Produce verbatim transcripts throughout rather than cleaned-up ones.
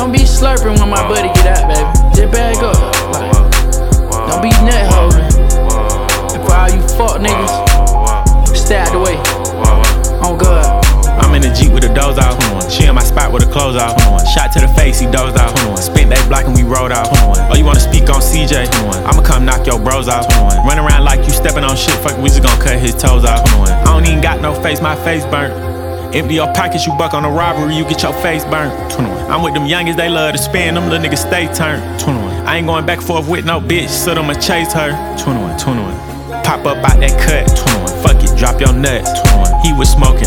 Don't be slurping when my buddy get out, baby. Just bag up. Like, don't be nut holding. And for all you fuck niggas, stay out the way. On God. I'm in the Jeep with the doors off. She in my spot with the clothes off. Shot to the face, he dozed off. Spent that block and we rolled off. Oh, you wanna speak on C J? I'ma come knock your bros off. Run around like you stepping on shit. Fuck, we just gon' cut his toes off. I don't even got no face, my face burnt. Empty your pockets, you buck on a robbery, you get your face burnt. I'm with them youngins, they love to spin, them little niggas stay turned. I ain't going back and forth with no bitch, so I'ma chase her. twenty-one, twenty-one. Pop up out that cut. twenty-one. Fuck it, drop your nuts. twenty-one. He was smoking.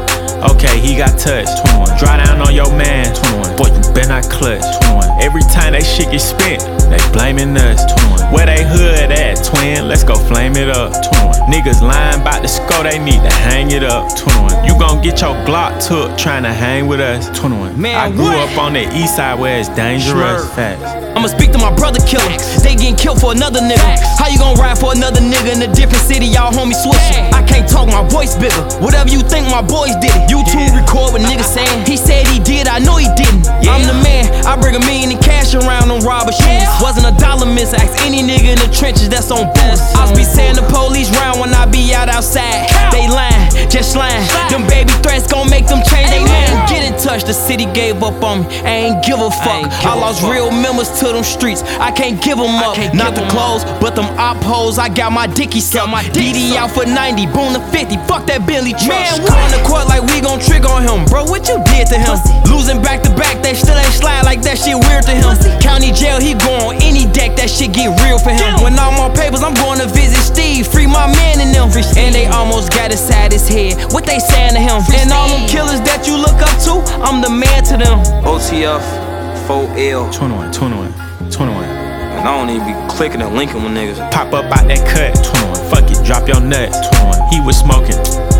Okay, he got touched. twenty-one. Dry down on your man. twenty-one. Boy, you better not clutch. twenty-one. Every time they shit get spent, they blaming us. twenty-one. Where they hood at, twin? Let's go flame it up. twenty-one. Niggas lying about the score, they need to hang it up. twenty-one. You gon' get your Glock took trying to hang with us. twenty-one. Man, I grew what? up on the east side where it's dangerous. Facts. I'ma speak to my brother killer. They getting killed for another nigga. How you gon' ride for another nigga in a different city? Y'all homies switching. I can't talk, my voice bigger. Whatever you think, my boys did it. YouTube record what niggas saying. He said he did, I know he didn't. I'm the man. I bring a million in cash around on robber shoes. Wasn't a dollar miss. Ask any nigga in the trenches that's on booze. I be saying the police round when I be out outside. They lying, just lying. Them baby threats gon' make them change they mind. Get in touch, the city gave up on me. I ain't give a fuck. I lost real members to them streets. I can't give them up. Not the clothes, but them op hoes. I got my dicky sucked. D D out for ninety, boom to fifty. Fuck that Bentley truck. Calling the court like we gon' trick on him. Bro, what you did to him? Losing back to back, they still ain't slide like that shit weird to him. County jail, he go on any deck, that shit get real for him. When I'm on papers, I'm going to visit Steve. Free my man and them. And they almost got inside his head. What they saying to him? And all them killers that you look up to, I'm the man to them. O T F, four L. twenty-one, twenty-one, twenty-one. And I don't even be clicking and linking with niggas. Pop up out that cut. twenty-one. Fuck it, drop your nuts. twenty-one. He was smoking.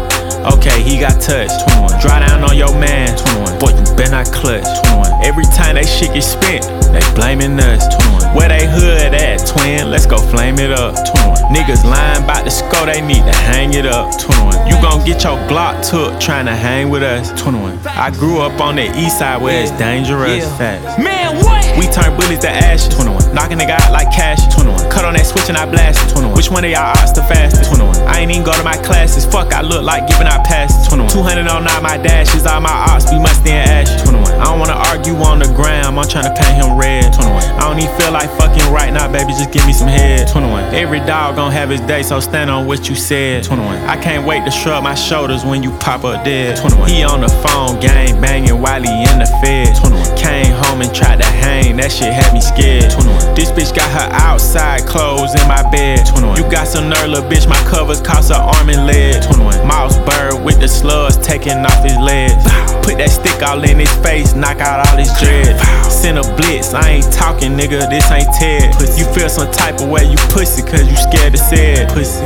Okay, he got touched. twenty-one. Dry down on your man. twenty-one. Boy, you better not clutch. twenty-one. Every time they shit get spent, they blaming us. twenty-one. Where they hood at, twin? Let's go flame it up. twenty-one. Niggas lying about the score, they need to hang it up. twenty-one. You gon' get your Glock took trying to hang with us. twenty-one. I grew up on the east side where it's dangerous. Facts. Man, what? We turn bullets to ashes. twenty-one. Knocking nigga out like cash. twenty-one. Cut on that switch and I blast it. twenty-one. Which one of y'all odds the fastest? twenty-one. I ain't even go to my classes. Fuck, I look like giving out passes. twenty-one. two hundred on all my dashes. All my ops be musty and ashes. twenty-one. I don't wanna argue on the gram. I'm tryna paint him red. twenty-one. I don't even feel like fucking right now, baby. Just give me some head. twenty-one. Every dog gon' have his day, so stand on what you said. twenty-one. I can't wait to shrug my shoulders when you pop up dead. twenty-one. He on the phone, gang banging while he in the fed. twenty-one. Came home and tried to hang. That shit had me scared. twenty-one. This bitch got her outside clothes in my bed. twenty-one. You got some nerve, little bitch. My covers cost her arm and leg. twenty-one. Mouse bird with the slugs taking off his legs. Put that stick all in his face, knock out all his dreads. Send a blitz, I ain't talking, nigga, this ain't Ted. You feel some type of way, you pussy, cause you scared to say it, pussy.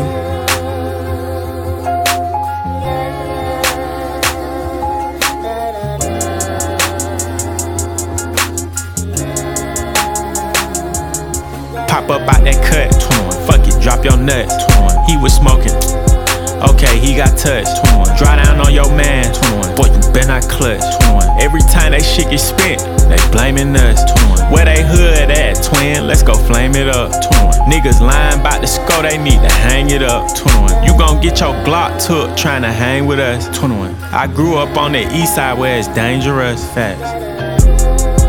Pop up out that cut. twenty-one. Fuck it, drop your nuts. twenty-one. He was smoking. Okay, he got touched. twenty-one. Dry down on your man. twenty-one. Boy, you better not clutch. twenty-one. Every time they shit get spent, they blaming us. twenty-one. Where they hood at, twin? Let's go flame it up. twenty-one. Niggas lying about the score, they need to hang it up. twenty-one. You gon' get your Glock took trying to hang with us. twenty-one. I grew up on the east side where it's dangerous. Facts.